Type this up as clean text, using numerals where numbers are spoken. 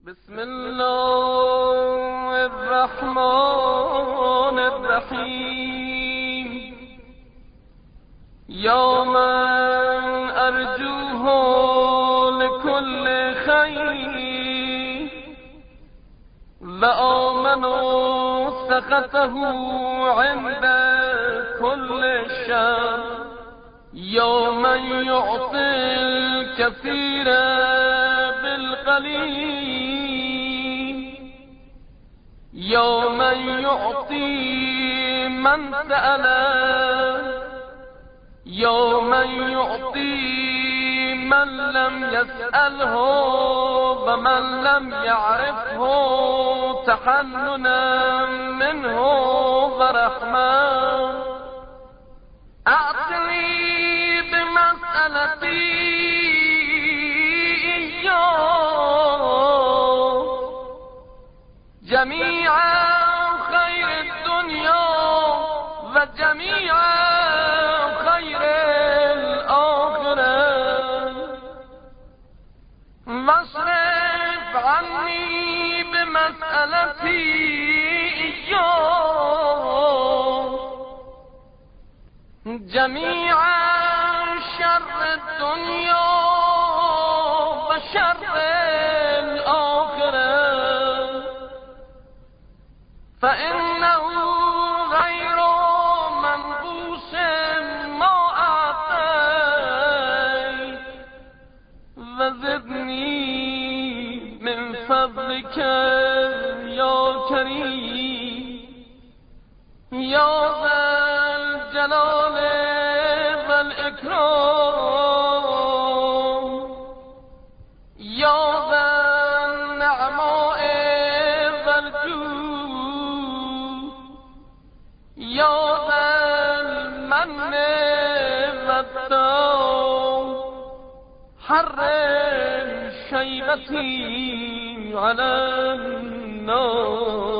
بسم الله الرحمن الرحیم. یا من ارجوه لكل خیر و آمن سخطه عند كل شر. یا من یعطی الكثیر بالقلیل. یا من یعطی من سأله. یا من یعطی من لم یسأله و من لم یعرفه تحننا منه و رحمه. اعطنی بمسألتی جميع خير الدنيا وجميع خير الآخرة واصرف عني بمسألتي جميع شر الدنيا وشر الآخرة فإنه غير منقوص ما أعطيت وزدني من فضلك يا كريم يا ذا الجلال والإكرام يا ذا النعماء والجود يا ذا المن والدوم حرم شيبتي على النار.